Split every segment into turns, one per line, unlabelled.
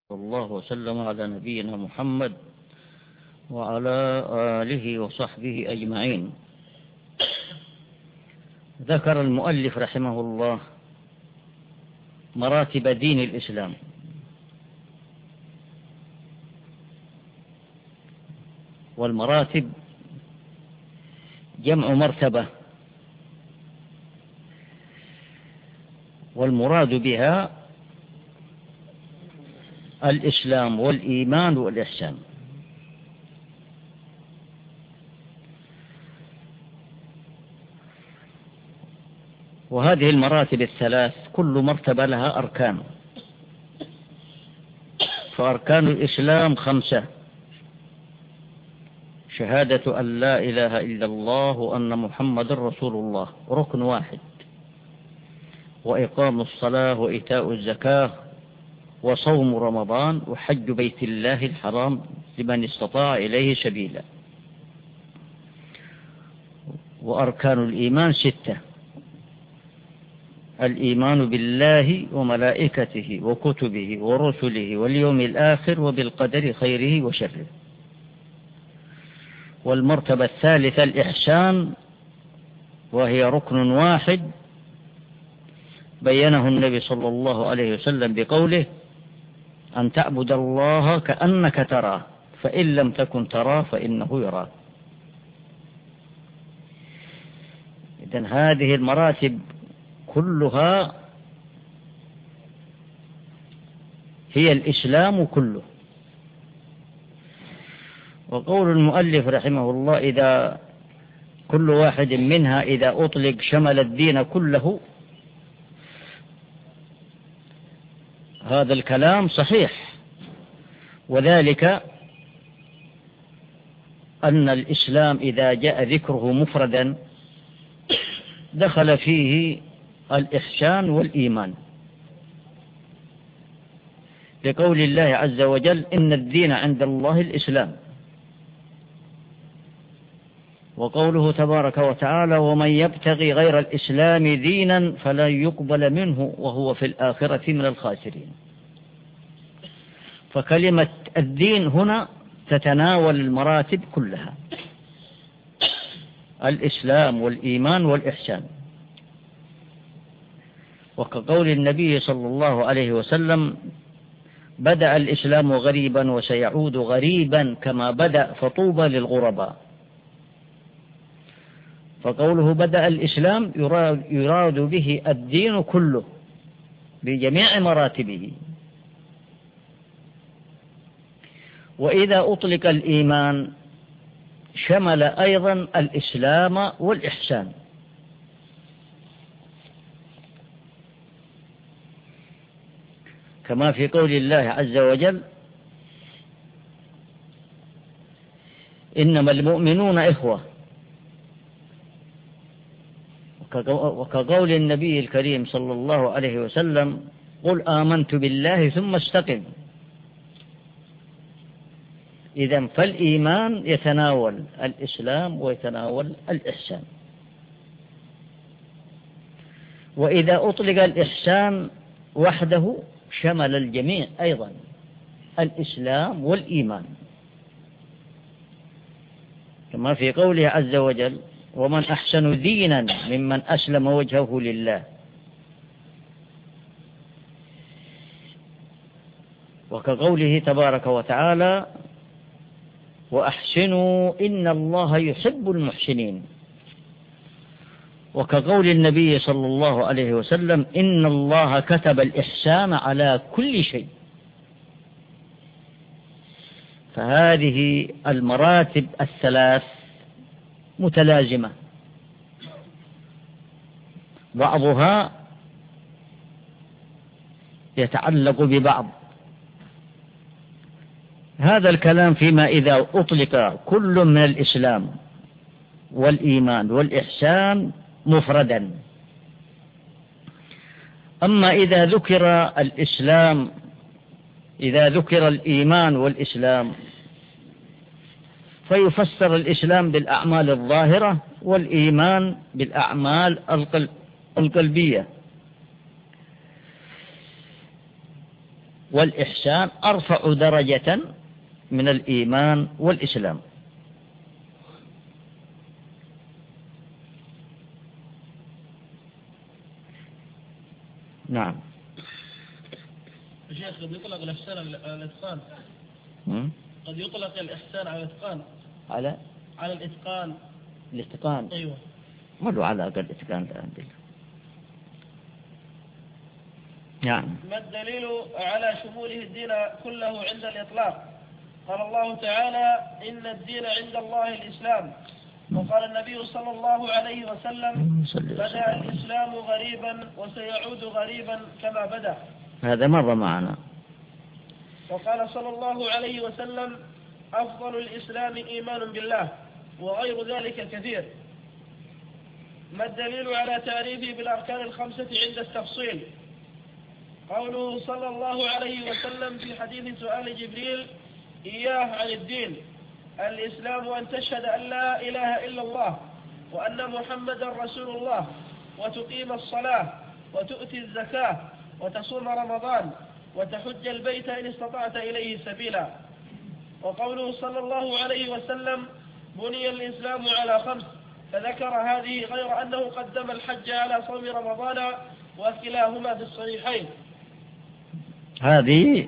الله وسلم على نبينا محمد وعلى آله وصحبه أجمعين. ذكر المؤلف رحمه الله مراتب دين الإسلام، والمراتب جمع مرتبة، والمراد بها الإسلام والإيمان والإحسان. وهذه المراتب الثلاث كل مرتبة لها أركان، فأركان الإسلام 5: شهادة أن لا إله إلا الله وأن محمد رسول الله ركن واحد، وإقام الصلاة وإيتاء الزكاة وصوم رمضان وحج بيت الله الحرام لمن استطاع إليه سبيلا. وأركان الإيمان 6: الإيمان بالله وملائكته وكتبه ورسله واليوم الآخر وبالقدر خيره وشره. والمرتبة الثالثة الإحسان، وهي ركن واحد بينه النبي صلى الله عليه وسلم بقوله: أن تعبد الله كأنك تراه فإن لم تكن تراه فإنه يراك. إذن هذه المراتب كلها هي الإسلام كله. وقول المؤلف رحمه الله إذا كل واحد منها إذا أطلق شمل الدين كله، هذا الكلام صحيح، وذلك أن الإسلام إذا جاء ذكره مفردا دخل فيه الإحسان والإيمان، لقول الله عز وجل: إن الدين عند الله الإسلام. وقوله تبارك وتعالى: ومن يبتغي غير الإسلام دينا فلن يقبل منه وهو في الآخرة من الخاسرين. فكلمة الدين هنا تتناول المراتب كلها: الإسلام والإيمان والإحسان. وكقول النبي صلى الله عليه وسلم: بدأ الإسلام غريبا وسيعود غريبا كما بدأ فطوبى للغرباء. فقوله بدأ الإسلام يراد به الدين كله بجميع مراتبه. وإذا أطلق الإيمان شمل أيضا الإسلام والإحسان. كما في قول الله عز وجل: إنما المؤمنون إخوة. وكقول النبي الكريم صلى الله عليه وسلم: قل آمنت بالله ثم استقم. إذن فالإيمان يتناول الإسلام ويتناول الإحسان. وإذا أطلق الإحسان وحده شمل الجميع أيضا، الإسلام والإيمان، كما في قوله عز وجل: ومن أحسن دينا ممن أسلم وجهه لله. وكقوله تبارك وتعالى: وأحسنوا إن الله يحب المحسنين. وكقول النبي صلى الله عليه وسلم: إن الله كتب الإحسان على كل شيء. فهذه المراتب الثلاث متلازمة، بعضها يتعلق ببعض. هذا الكلام فيما إذا أطلق كل من الإسلام والإيمان والإحسان مفردا. أما إذا ذكر الإسلام، إذا ذكر الإيمان والإسلام، فيفسر الإسلام بالأعمال الظاهرة والإيمان بالأعمال القلبية. والإحسان أرفع درجة من الإيمان والإسلام. نعم.
شيخ قد يطلق الإحسان على الإتقان. قد يطلق الإحسان على الإتقان. على الإتقان.
الإتقان.
أيوة.
مروا على الإتقان. نعم.
ما الدليل على شموله الدين كله عند الإطلاق؟ قال الله تعالى: إن الدين عند الله الإسلام. وقال النبي صلى الله عليه وسلم: بدأ الإسلام غريبا وسيعود غريبا كما بدأ.
هذا مر معنا.
وقال صلى الله عليه وسلم: أفضل الإسلام إيمان بالله، وغير ذلك كثير. ما الدليل على تعريفه بالأركان الخمسة عند التفصيل؟ قوله صلى الله عليه وسلم في حديث سؤال جبريل إياه عن الدين: الإسلام أن تشهد أن لا إله إلا الله وأن محمدا رسول الله وتقيم الصلاة وتؤتي الزكاة وتصوم رمضان وتحج البيت إن استطعت إليه سبيلا. وقوله صلى الله عليه وسلم: بني الإسلام على 5، فذكر هذه غير أنه قدم الحج على صوم رمضان وكلاهما في الصحيحين.
هذه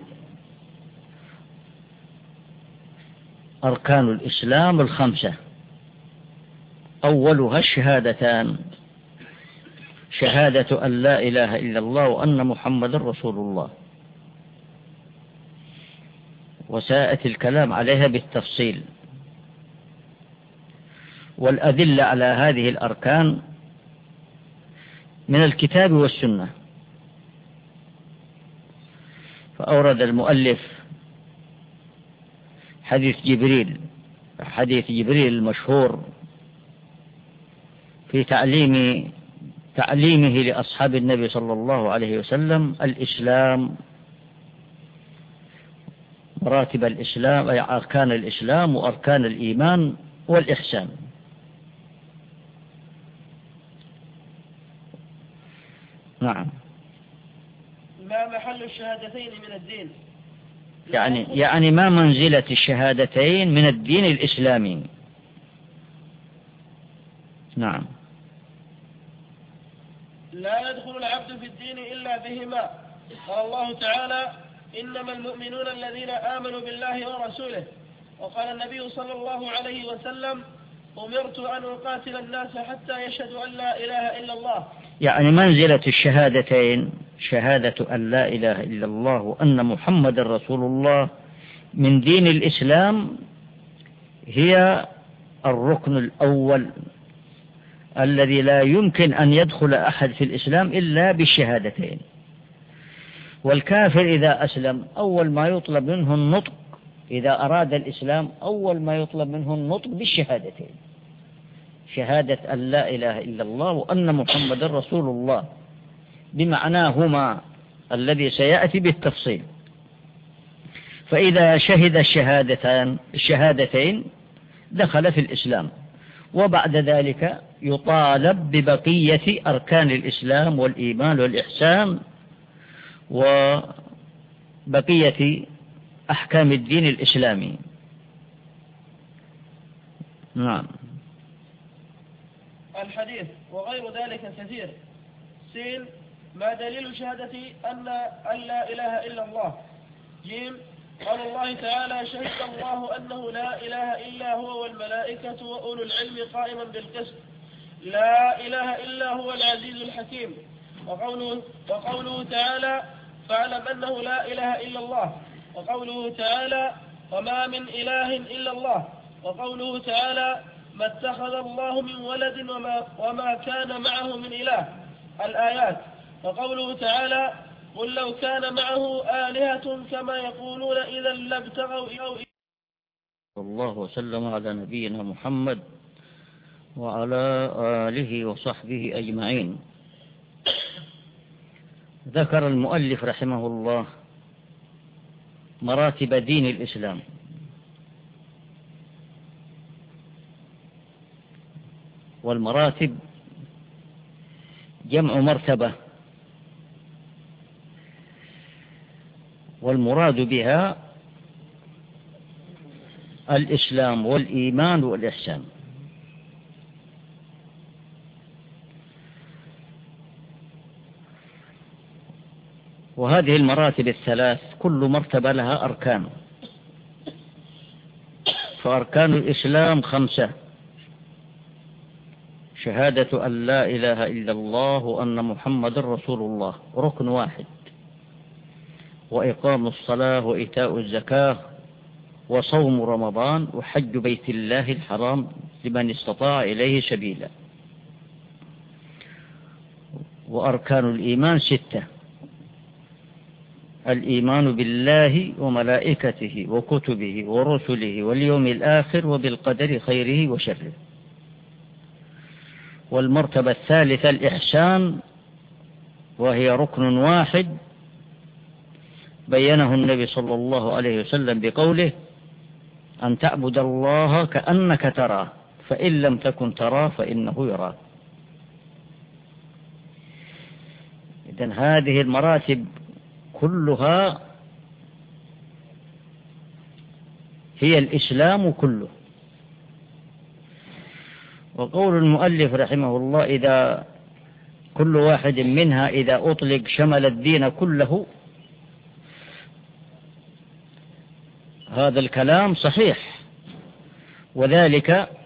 أركان الإسلام 5، أولها الشهادتان: شهادة أن لا إله إلا الله وأن محمد رسول الله، وساءت الكلام عليها بالتفصيل. والأدلة على هذه الأركان من الكتاب والسنة. فأورد المؤلف حديث جبريل المشهور في تعليمه لأصحاب النبي صلى الله عليه وسلم الإسلام، مراتب الإسلام أي أركان الإسلام وأركان الإيمان والإحسان. نعم.
ما محل الشهادتين من الدين؟
يعني ما منزلة الشهادتين من الدين الإسلامي؟ نعم.
لا يدخل العبد في الدين إلا بهما. قال الله تعالى: إنما المؤمنون الذين آمنوا بالله ورسوله. وقال النبي صلى الله عليه وسلم: أمرت أن أقاتل الناس حتى يشهدوا أن لا إله إلا الله.
يعني منزلة الشهادتين، شهادة أن لا إله إلا الله وأن محمد رسول الله من دين الإسلام، هي الركن الأول الذي لا يمكن أن يدخل أحد في الإسلام إلا بالشهادتين. والكافر إذا أسلم أول ما يطلب منه النطق، إذا أراد الإسلام أول ما يطلب منه النطق بالشهادتين: شهادة أن لا إله إلا الله وأن محمد رسول الله، بمعناهما الذي سيأتي بالتفصيل. فإذا شهد الشهادتين دخل في الإسلام، وبعد ذلك يطالب ببقية أركان الإسلام والإيمان والإحسان وبقية أحكام الدين الإسلامي. نعم.
الحديث وغير ذلك كثير. سين: ما دليل شهادة أن لا إله إلا الله؟ جيم: قال الله تعالى: شهد الله أنه لا إله إلا هو والملائكة وأولو العلم قائما بالقسط، لا إله إلا هو العزيز الحكيم. وقوله تعالى: فاعلم أنه لا إله إلا الله. وقوله تعالى: وما من إله إلا الله. وقوله تعالى: ما اتخذ الله من ولد وما كان معه من إله. الآيات. وقوله تعالى: قل لو كان معه آلهة كما يقولون إذا لابتغوا إلى
الله وسلم على نبينا محمد وعلى آله وصحبه أجمعين. ذكر المؤلف رحمه الله مراتب دين الإسلام. والمراتب جمع مرتبة، والمراد بها الإسلام والإيمان والإحسان. وهذه المراتب الثلاث كل مرتبة لها أركان، فأركان الإسلام 5: شهادة أن لا إله إلا الله وأن محمد رسول الله ركن واحد، وإقام الصلاة وإيتاء الزكاة وصوم رمضان وحج بيت الله الحرام لمن استطاع إليه سبيلا. وأركان الإيمان 6: الإيمان بالله وملائكته وكتبه ورسله واليوم الآخر وبالقدر خيره وشره. والمرتبة الثالثة الإحسان، وهي ركن واحد بينه النبي صلى الله عليه وسلم بقوله: أن تعبد الله كأنك تراه فإن لم تكن تراه فإنه يراك. إذن هذه المراتب كلها هي الإسلام كله. وقول المؤلف رحمه الله: إذا كل واحد منها إذا أطلق شمل الدين كله، هذا الكلام صحيح، وذلك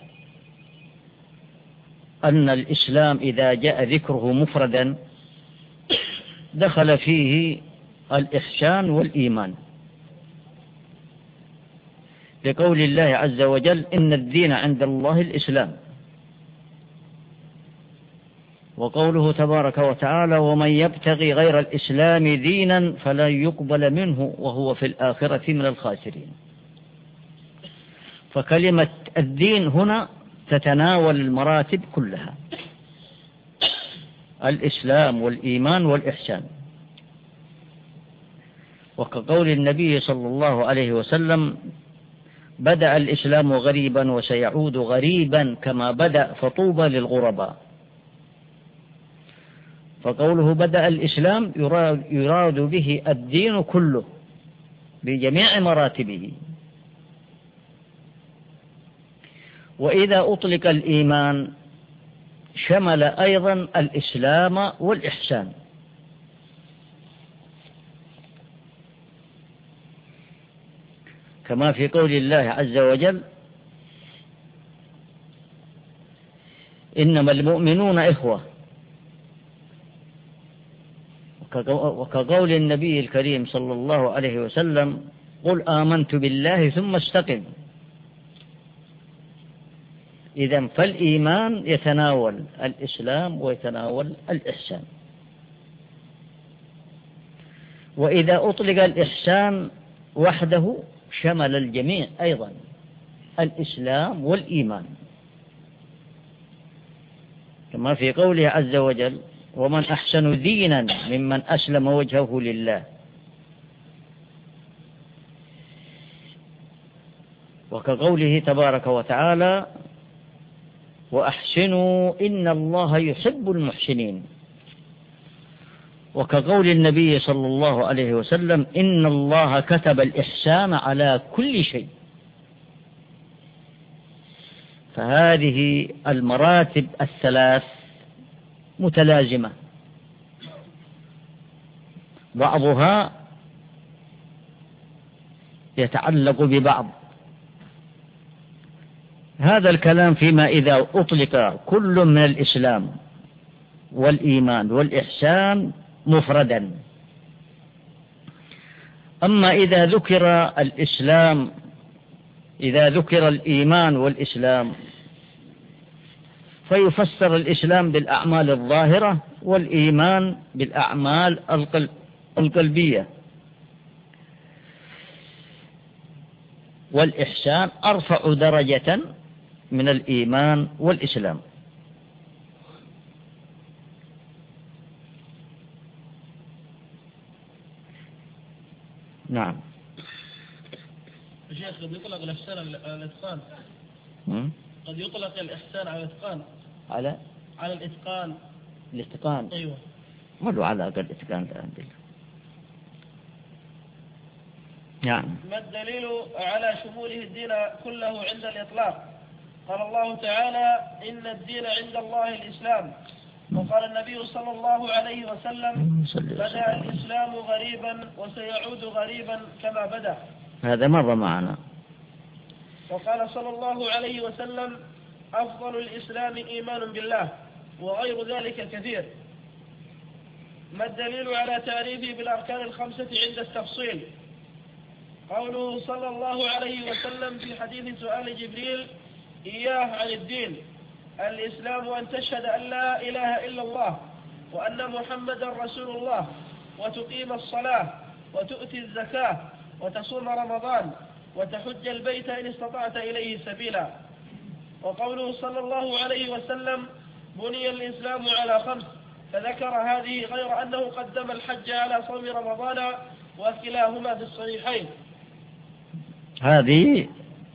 أن الإسلام إذا جاء ذكره مفردا دخل فيه الإحسان والإيمان، لقول الله عز وجل: إن الدين عند الله الإسلام. وقوله تبارك وتعالى: ومن يبتغي غير الإسلام دينا فلا يقبل منه وهو في الآخرة من الخاسرين. فكلمة الدين هنا تتناول المراتب كلها: الإسلام والإيمان والإحسان. وكقول النبي صلى الله عليه وسلم: بدأ الإسلام غريبا وسيعود غريبا كما بدأ فطوبى للغرباء. فقوله بدأ الإسلام يراد به الدين كله بجميع مراتبه. وإذا أطلق الإيمان شمل أيضا الإسلام والإحسان. كما في قول الله عز وجل: إنما المؤمنون إخوة. وكقول النبي الكريم صلى الله عليه وسلم: قل آمنت بالله ثم استقم. إذن فالإيمان يتناول الإسلام ويتناول الإحسان. وإذا أطلق الإحسان وحده شمل الجميع أيضا، الإسلام والإيمان، كما في قوله عز وجل: ومن أحسن دينا ممن أسلم وجهه لله. وكقوله تبارك وتعالى: وأحسنوا إن الله يحب المحسنين. وكقول النبي صلى الله عليه وسلم: إن الله كتب الإحسان على كل شيء. فهذه المراتب الثلاث متلازمة، بعضها يتعلق ببعض. هذا الكلام فيما إذا أطلق كل من الإسلام والإيمان والإحسان مفردا. أما إذا ذكر الإسلام، إذا ذكر الإيمان والإسلام، فيفسر الإسلام بالأعمال الظاهرة والإيمان بالأعمال القلبية. والإحسان أرفع درجة من الإيمان والإسلام. نعم.
شيخ، قد يطلق الإحسان على الإتقان. قد يطلق الإحسان على الإتقان. على الإتقان.
الإتقان.
أيوة.
ما له علاقة الإتقان عندنا. نعم.
ما الدليل على شموله الدين كله عند الإطلاق؟ قال الله تعالى: إن الدين عند الله الإسلام. وقال النبي صلى الله عليه وسلم: بدأ الإسلام غريبا وسيعود غريبا كما بدأ.
هذا مر معنا.
وقال صلى الله عليه وسلم: أفضل الإسلام إيمان بالله، وغير ذلك كثير. ما الدليل على تعريفه بالأركان الخمسة عند التفصيل؟ قوله صلى الله عليه وسلم في حديث سؤال جبريل إياه عن الدين: الإسلام أن تشهد أن لا إله إلا الله وأن محمدا رسول الله، وتقيم الصلاة، وتؤتي الزكاة، وتصوم رمضان، وتحج البيت إن استطعت إليه سبيلا. وقوله صلى الله عليه وسلم: بني الإسلام على خمس، فذكر هذه غير أنه قدم الحج على صوم رمضان، وكلاهما في الصحيحين.
هذه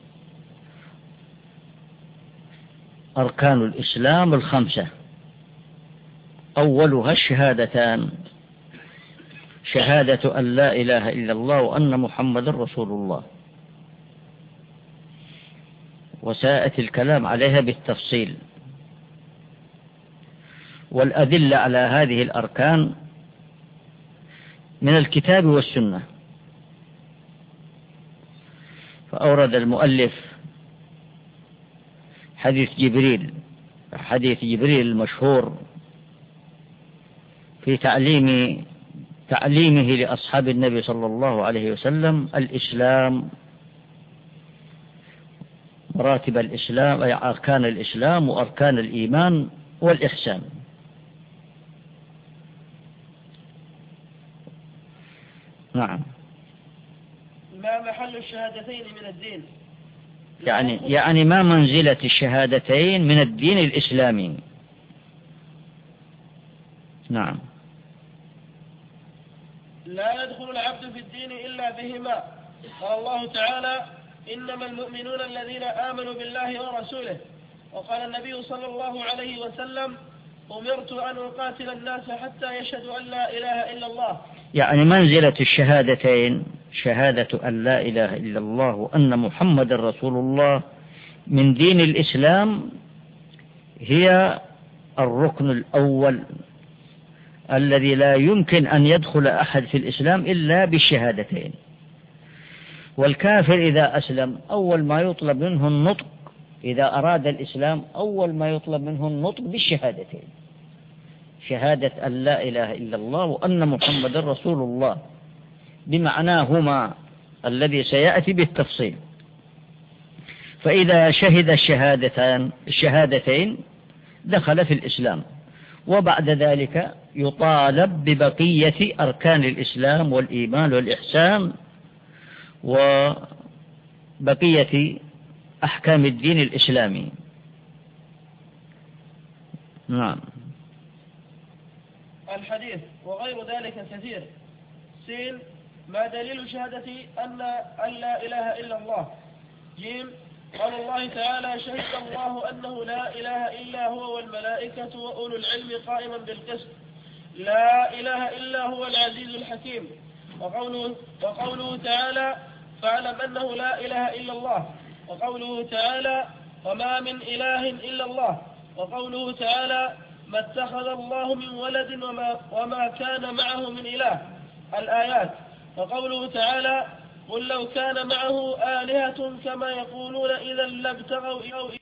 أركان الإسلام الخمسة، أولها الشهادتان: شهادة أن لا إله إلا الله وأن محمد رسول الله، وسيأتي الكلام عليها بالتفصيل. والأدلة على هذه الأركان من الكتاب والسنة. فأورد المؤلف حديث جبريل المشهور في تعليمه لأصحاب النبي صلى الله عليه وسلم الإسلام، مراتب الإسلام، أي أركان الإسلام وأركان الإيمان والإحسان. نعم.
ما محل الشهادتين من الدين؟
يعني ما منزلة الشهادتين من الدين الإسلامي؟ نعم.
لا يدخل العبد في الدين إلا بهما. قال الله تعالى: إنما المؤمنون الذين آمنوا بالله ورسوله. وقال النبي صلى الله عليه وسلم: أمرت أن أقاتل الناس حتى يشهدوا أن لا إله إلا الله.
يعني منزلة الشهادتين، شهادة أن لا إله إلا الله وأن محمد رسول الله من دين الإسلام، هي الركن الأول الذي لا يمكن أن يدخل أحد في الإسلام إلا بالشهادتين. والكافر إذا أسلم أول ما يطلب منه النطق، إذا أراد الإسلام أول ما يطلب منه النطق بالشهادتين: شهادة أن لا إله إلا الله وأن محمد رسول الله، بمعناهما الذي سيأتي بالتفصيل. فإذا شهد الشهادتين دخل في الإسلام، وبعد ذلك يطالب ببقية أركان الإسلام والإيمان والإحسان وبقية أحكام الدين الإسلامي. نعم.
الحديث وغير ذلك كثير. سين: ما دليل شهادة أن لا إله إلا الله؟ جيم: قال الله تعالى: شهد الله أنه لا إله إلا هو والملائكة وأولو العلم قائما بالقسط، لا إله إلا هو العزيز الحكيم. وقوله تعالى: فاعلم أنه لا إله إلا الله. وقوله تعالى: وما من إله إلا الله. وقوله تعالى: ما اتخذ الله من ولد وما كان معه من إله. الآيات. وقوله تعالى: قل لو كان معه آلهة كما يقولون إذا لابتغوا